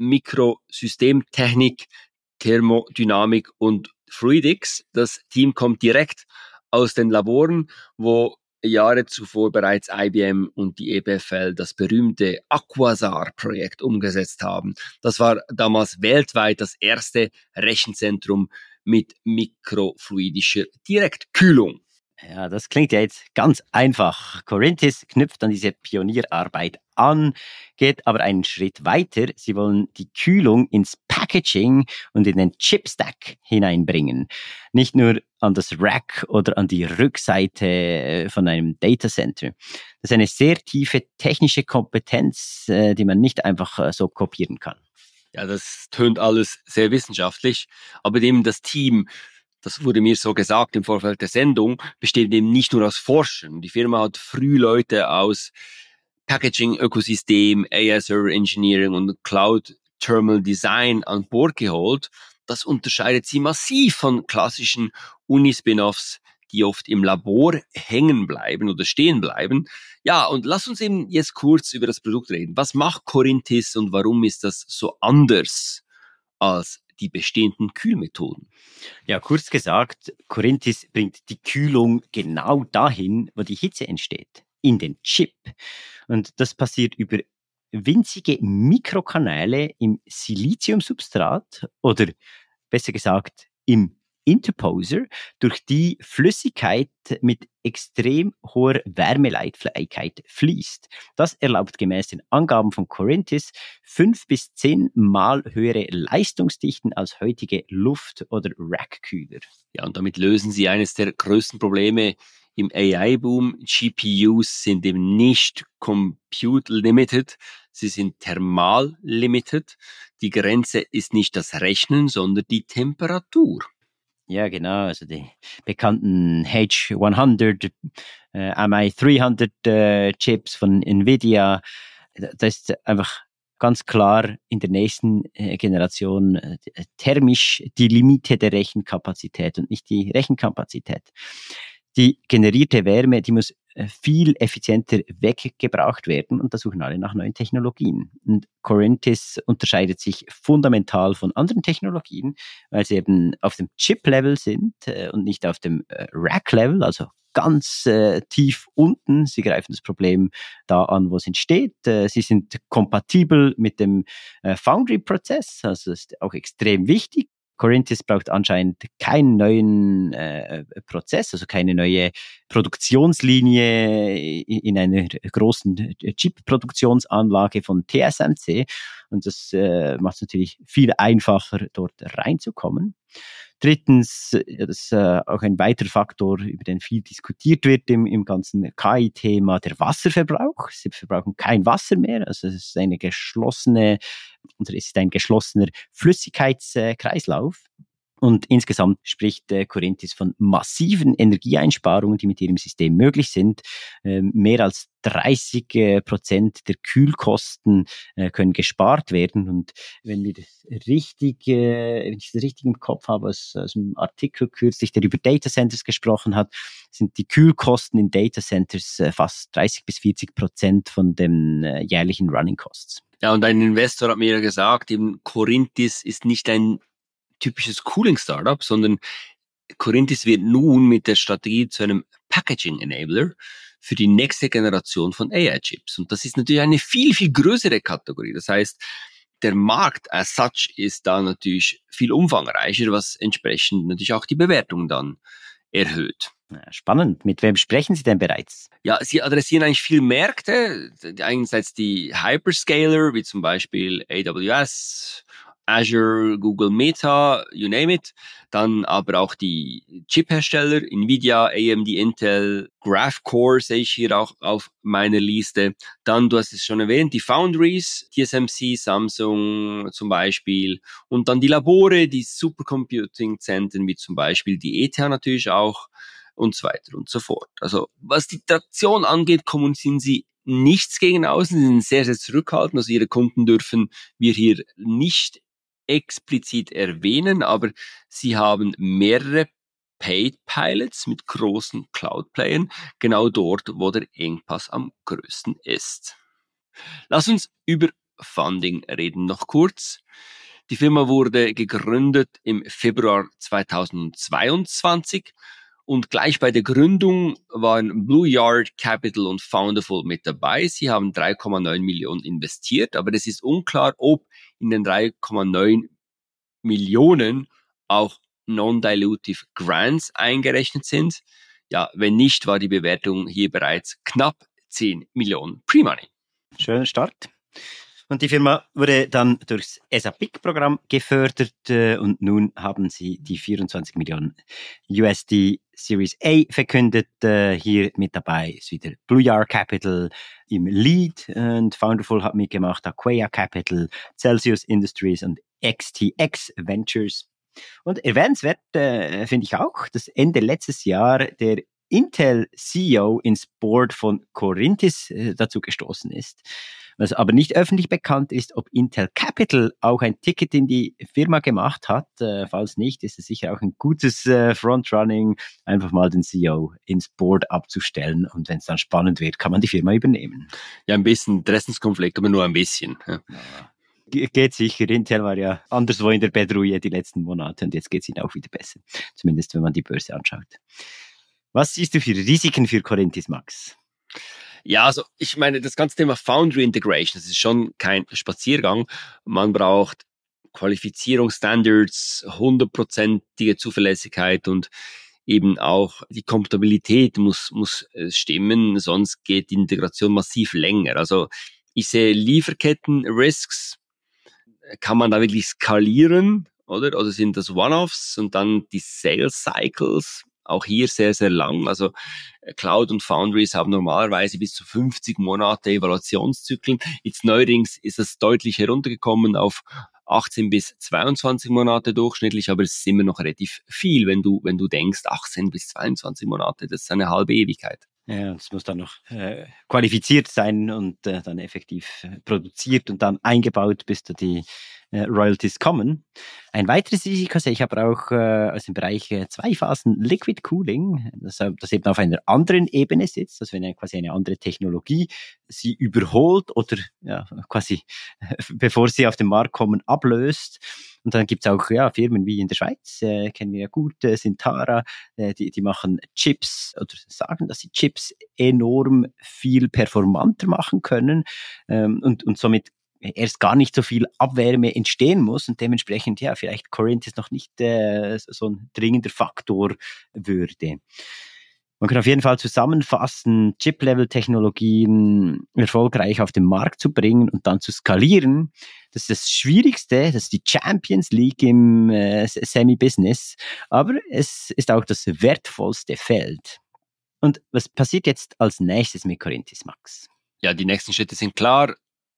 Mikrosystemtechnik, Thermodynamik und Fluidics. Das Team kommt direkt aus den Laboren, wo Jahre zuvor bereits I B M und die E P F L das berühmte Aquasar-Projekt umgesetzt haben. Das war damals weltweit das erste Rechenzentrum mit mikrofluidischer Direktkühlung. Ja, das klingt ja jetzt ganz einfach. Corinthis knüpft an diese Pionierarbeit an, geht aber einen Schritt weiter. Sie wollen die Kühlung ins Packaging und in den Chipstack hineinbringen. Nicht nur an das Rack oder an die Rückseite von einem Datacenter. Das ist eine sehr tiefe technische Kompetenz, die man nicht einfach so kopieren kann. Ja, das tönt alles sehr wissenschaftlich, aber eben das Team, das wurde mir so gesagt im Vorfeld der Sendung, besteht eben nicht nur aus Forschern. Die Firma hat früh Leute aus Packaging-Ökosystem, A S R Engineering und Cloud Terminal Design an Bord geholt. Das unterscheidet sie massiv von klassischen Uni-Spin-Offs, die oft im Labor hängen bleiben oder stehen bleiben. Ja, und lass uns eben jetzt kurz über das Produkt reden. Was macht Corinthis und warum ist das so anders als die bestehenden Kühlmethoden? Ja, kurz gesagt, Corinthis bringt die Kühlung genau dahin, wo die Hitze entsteht, in den Chip. Und das passiert über winzige Mikrokanäle im Siliziumsubstrat oder besser gesagt im Interposer, durch die Flüssigkeit mit extrem hoher Wärmeleitfähigkeit fließt. Das erlaubt gemäß den Angaben von Corinthis fünf bis zehn Mal höhere Leistungsdichten als heutige Luft- oder Rackkühler. Ja, und damit lösen sie eines der größten Probleme im A I-Boom. G P Us sind eben nicht compute-limited, sie sind thermal-limited. Die Grenze ist nicht das Rechnen, sondern die Temperatur. Ja, genau, also die bekannten H hundert, äh, M I dreihundert äh, Chips von Nvidia, das ist einfach ganz klar in der nächsten äh, Generation äh, thermisch die Limite der Rechenkapazität und nicht die Rechenkapazität. Die generierte Wärme, die muss äh, viel effizienter weggebraucht werden und da suchen alle nach neuen Technologien. Und Corinthis unterscheidet sich fundamental von anderen Technologien, weil sie eben auf dem Chip-Level sind äh, und nicht auf dem äh, Rack-Level, also ganz äh, tief unten. Sie greifen das Problem da an, wo es entsteht. Äh, sie sind kompatibel mit dem äh, Foundry-Prozess, also das ist auch extrem wichtig. Corinthis braucht anscheinend keinen neuen äh, Prozess, also keine neue Produktionslinie in einer großen Chip-Produktionsanlage von T S M C. Und das äh, macht es natürlich viel einfacher, dort reinzukommen. Drittens, das ist äh, auch ein weiterer Faktor, über den viel diskutiert wird im, im ganzen K I-Thema, der Wasserverbrauch. Sie verbrauchen kein Wasser mehr, also es ist eine geschlossene, oder es ist ein geschlossener Flüssigkeitskreislauf. Und insgesamt spricht äh, Corinthis von massiven Energieeinsparungen, die mit ihrem System möglich sind. Ähm, mehr als dreißig Prozent der Kühlkosten äh, können gespart werden. Und wenn wir das richtig, äh, wenn ich das richtig im Kopf habe, aus, aus einem Artikel kürzlich, der über Data Centers gesprochen hat, sind die Kühlkosten in Data Centers äh, fast dreißig bis vierzig Prozent von den äh, jährlichen Running Costs. Ja, und ein Investor hat mir ja gesagt, eben Corinthis ist nicht ein typisches Cooling-Startup, sondern Corinthis wird nun mit der Strategie zu einem Packaging-Enabler für die nächste Generation von A I-Chips. Und das ist natürlich eine viel, viel größere Kategorie. Das heißt, der Markt as such ist da natürlich viel umfangreicher, was entsprechend natürlich auch die Bewertung dann erhöht. Spannend. Mit wem sprechen Sie denn bereits? Ja, Sie adressieren eigentlich viele Märkte. Einerseits die Hyperscaler, wie zum Beispiel A W S, Azure, Google Meta, you name it. Dann aber auch die Chip-Hersteller, Nvidia, A M D, Intel, Graphcore sehe ich hier auch auf meiner Liste. Dann, du hast es schon erwähnt, die Foundries, T S M C, Samsung zum Beispiel. Und dann die Labore, die Supercomputing-Zentren, wie zum Beispiel die E T H natürlich auch und so weiter und so fort. Also, was die Traktion angeht, kommunizieren sie nichts gegen außen, sie sind sehr, sehr zurückhaltend. Also, ihre Kunden dürfen wir hier nicht explizit erwähnen, aber sie haben mehrere Paid Pilots mit großen Cloud-Playern, genau dort, wo der Engpass am größten ist. Lass uns über Funding reden noch kurz. Die Firma wurde gegründet im Februar zweitausendzweiundzwanzig und gleich bei der Gründung waren Blue Yard Capital und Founderful mit dabei. Sie haben drei Komma neun Millionen investiert, aber es ist unklar, ob in den drei Komma neun Millionen auch Non-Dilutive Grants eingerechnet sind. Ja, wenn nicht, war die Bewertung hier bereits knapp zehn Millionen Pre-Money. Schöner Start. Und die Firma wurde dann durchs E S A P I-Programm gefördert äh, und nun haben sie die vierundzwanzig Millionen U S D Series A verkündet. Äh, hier mit dabei ist wieder Blue Yard Capital im Lead und Founderful hat mitgemacht, Aquia Capital, Celsius Industries und X T X Ventures. Und erwähnenswert äh, finde ich auch, dass Ende letztes Jahr der Intel C E O ins Board von Corinthis äh, dazu gestoßen ist. Was aber nicht öffentlich bekannt ist, ob Intel Capital auch ein Ticket in die Firma gemacht hat. Äh, falls nicht, ist es sicher auch ein gutes äh, Frontrunning, einfach mal den C E O ins Board abzustellen. Und wenn es dann spannend wird, kann man die Firma übernehmen. Ja, ein bisschen Interessenskonflikt, aber nur ein bisschen. Ja. Ja. Geht sicher. Intel war ja anderswo in der Bedrohung die letzten Monate und jetzt geht es ihnen auch wieder besser. Zumindest, wenn man die Börse anschaut. Was siehst du für Risiken für Corinthis, Max? Ja, also ich meine, das ganze Thema Foundry Integration, das ist schon kein Spaziergang. Man braucht Qualifizierungsstandards, hundertprozentige Zuverlässigkeit und eben auch die Kompatibilität muss, muss stimmen, sonst geht die Integration massiv länger. Also ich sehe Lieferketten-Risks. Kann man da wirklich skalieren, oder? Oder sind das One-Offs und dann die Sales Cycles? Auch hier sehr, sehr lang. Also Cloud und Foundries haben normalerweise bis zu fünfzig Monate Evaluationszyklen. Jetzt neuerdings ist es deutlich heruntergekommen auf achtzehn bis zweiundzwanzig Monate durchschnittlich, aber es ist immer noch relativ viel, wenn du, wenn du denkst, achtzehn bis zweiundzwanzig Monate, das ist eine halbe Ewigkeit. Ja, es muss dann noch äh, qualifiziert sein und äh, dann effektiv äh, produziert und dann eingebaut, bis da die äh, Royalties kommen. Ein weiteres Risiko sehe ich aber auch äh, aus dem Bereich äh, Zweiphasen Liquid Cooling, das, das eben auf einer anderen Ebene sitzt, also wenn eine, quasi eine andere Technologie sie überholt oder ja, quasi äh, bevor sie auf den Markt kommen, ablöst. Und dann gibt's auch ja, Firmen wie in der Schweiz, äh, kennen wir ja gut, äh, Sintara, äh, die, die machen Chips oder sagen, dass sie Chips enorm viel performanter machen können ähm, und, und somit erst gar nicht so viel Abwärme entstehen muss und dementsprechend ja vielleicht Corinthis noch nicht äh, so ein dringender Faktor würde. Man kann auf jeden Fall zusammenfassen, Chip-Level-Technologien erfolgreich auf den Markt zu bringen und dann zu skalieren. Das ist das Schwierigste, das ist die Champions League im äh, Semi-Business, aber es ist auch das wertvollste Feld. Und was passiert jetzt als nächstes mit Corinthis, Max? Ja, die nächsten Schritte sind klar.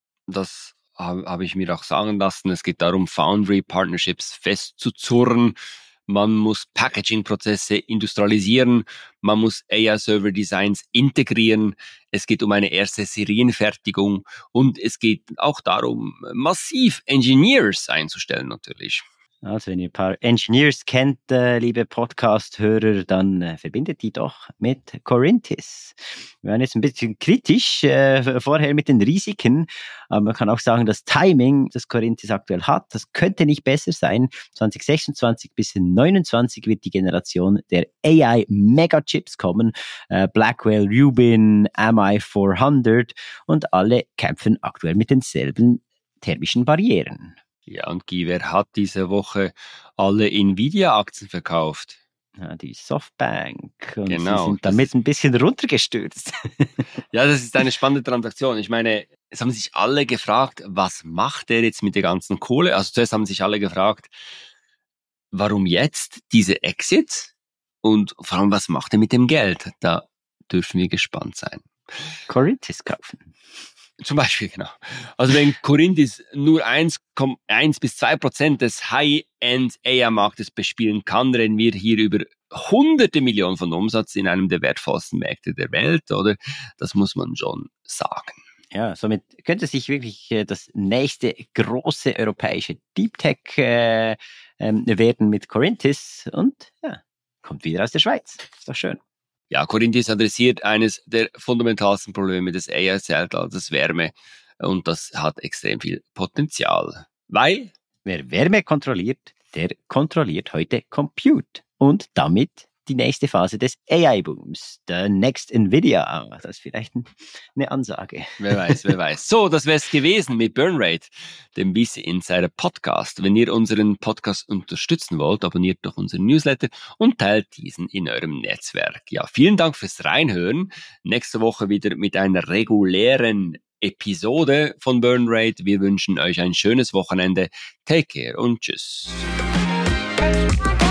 Das habe hab ich mir auch sagen lassen. Es geht darum, Foundry-Partnerships festzuzurren. Man muss Packaging-Prozesse industrialisieren. Man muss A I-Server-Designs integrieren. Es geht um eine erste Serienfertigung. Und es geht auch darum, massiv Engineers einzustellen natürlich. Also wenn ihr ein paar Engineers kennt, äh, liebe Podcast-Hörer, dann äh, verbindet die doch mit Corinthis. Wir waren jetzt ein bisschen kritisch äh, vorher mit den Risiken, aber man kann auch sagen, das Timing, das Corinthis aktuell hat, das könnte nicht besser sein. zwanzig sechsundzwanzig bis neunundzwanzig wird die Generation der A I-Megachips kommen. Äh, Blackwell, Rubin, M I vierhundert und alle kämpfen aktuell mit denselben thermischen Barrieren. Ja, und Guy, wer hat diese Woche alle Nvidia-Aktien verkauft? Ja, die Softbank. Und genau, sie sind damit ein bisschen runtergestürzt. Ja, das ist eine spannende Transaktion. Ich meine, es haben sich alle gefragt, was macht der jetzt mit der ganzen Kohle? Also zuerst haben sich alle gefragt, warum jetzt diese Exits? Und vor allem, was macht er mit dem Geld? Da dürfen wir gespannt sein. Corinthis kaufen. Zum Beispiel, genau. Also wenn Corinthis nur eins Komma eins bis zwei Prozent des High-End A I-Marktes bespielen kann, reden wir hier über hunderte Millionen von Umsatz in einem der wertvollsten Märkte der Welt, oder? Das muss man schon sagen. Ja, somit könnte sich wirklich äh, das nächste große europäische Deep Tech äh, ähm, werden mit Corinthis und ja, kommt wieder aus der Schweiz. Ist doch schön. Ja, Corinthis adressiert eines der fundamentalsten Probleme des A I-Zeitalters, Wärme. Und das hat extrem viel Potenzial. Weil? Wer Wärme kontrolliert, der kontrolliert heute Compute. Und damit die nächste Phase des A I-Booms. Der Next Nvidia. Das ist vielleicht eine Ansage. Wer weiß, wer weiß. So, das wäre es gewesen mit Burnrate, dem V C Insider Podcast. Wenn ihr unseren Podcast unterstützen wollt, abonniert doch unseren Newsletter und teilt diesen in eurem Netzwerk. Ja, vielen Dank fürs Reinhören. Nächste Woche wieder mit einer regulären Episode von Burnrate. Wir wünschen euch ein schönes Wochenende. Take care und tschüss.